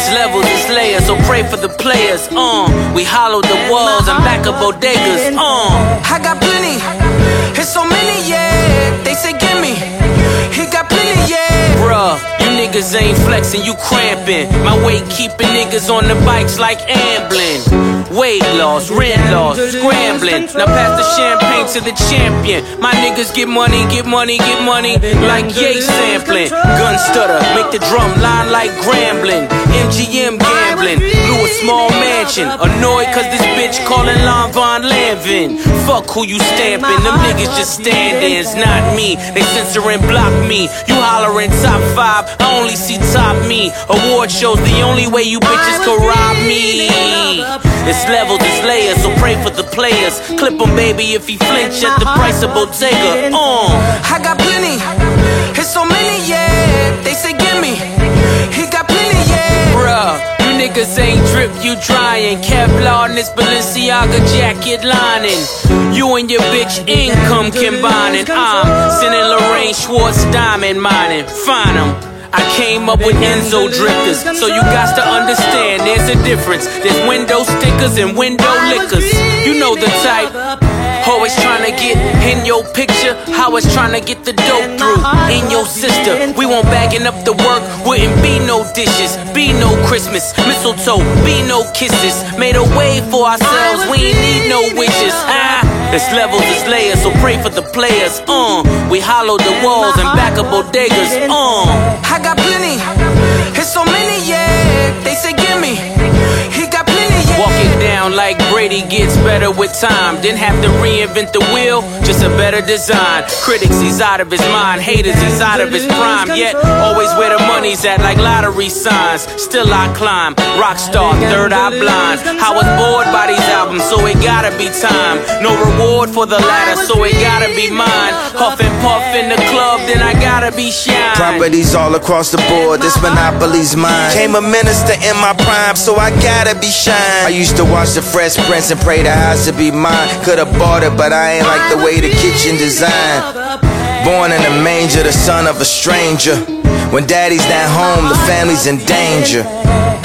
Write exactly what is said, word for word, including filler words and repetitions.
It's levels, it's layers, so pray for the players. Uh, we hollowed the walls and back up bodegas. Uh, I got plenty, it's so many, yeah. They say gimme, he got plenty, yeah. Bruh, you niggas ain't flexing, you cramping. My weight keeping niggas on the bikes like ambling. Weight loss, rent loss, scrambling. Now pass the champagne to the champion. My niggas get money, get money, get money like Ye sampling. Gun stutter, make the drum line like Grambling. M G M gambling, blew a small mansion. Annoyed cause this bitch calling Lon Von Lanvin. Fuck who you stamping, them niggas just stand-ins, not me. They censor and block me. You hollering top five, I only see top me. Award shows the only way you bitches can rob me. It's levels, it's layers, so pray for the players. Clip him, baby, if he flinch at the price of Bottega. Uh. I got plenty, it's so many, yeah. They say gimme, he got plenty, yeah. Bruh, you niggas ain't drip, you drying. Kevlar in this Balenciaga jacket lining. You and your bitch income combining. I'm sending Lorraine Schwartz diamond mining. Find 'em. I came up with Enzo drifters, so you got to understand there's a difference. There's window stickers and window liquors. You know the type. Always trying to get in your picture, how it's trying to get the dope through. In your sister, we won't bagging up the work. Wouldn't be no dishes, be no Christmas, mistletoe, be no kisses. Made a way for ourselves, we ain't need no wishes. Ah, it's levels, it's layers, so pray for the players. Uh, we hollowed the walls and back up bodegas. Uh, I got plenty, it's so many, yeah. They say gimme, he got plenty, yeah. Walk it down like Brady gets better with time. Didn't have to reinvent the wheel, just a better design. Critics, he's out of his mind. Haters, he's out of his prime. Yet, always where the money's at, like lottery signs. Still I climb, rockstar, third eye blind. I was bored by these albums, so it gotta be time. No reward for the latter, so it gotta be mine. Huff and puff in the club, then I gotta be shine. Properties all across the board, this monopoly's mine. Came a minister in my prime, so I gotta be shine. I used to watch the Fresh Prince and pray the house to be mine. Could've bought it, but I ain't like the way the kitchen designed. Born in a manger, the son of a stranger. When daddy's not home, the family's in danger.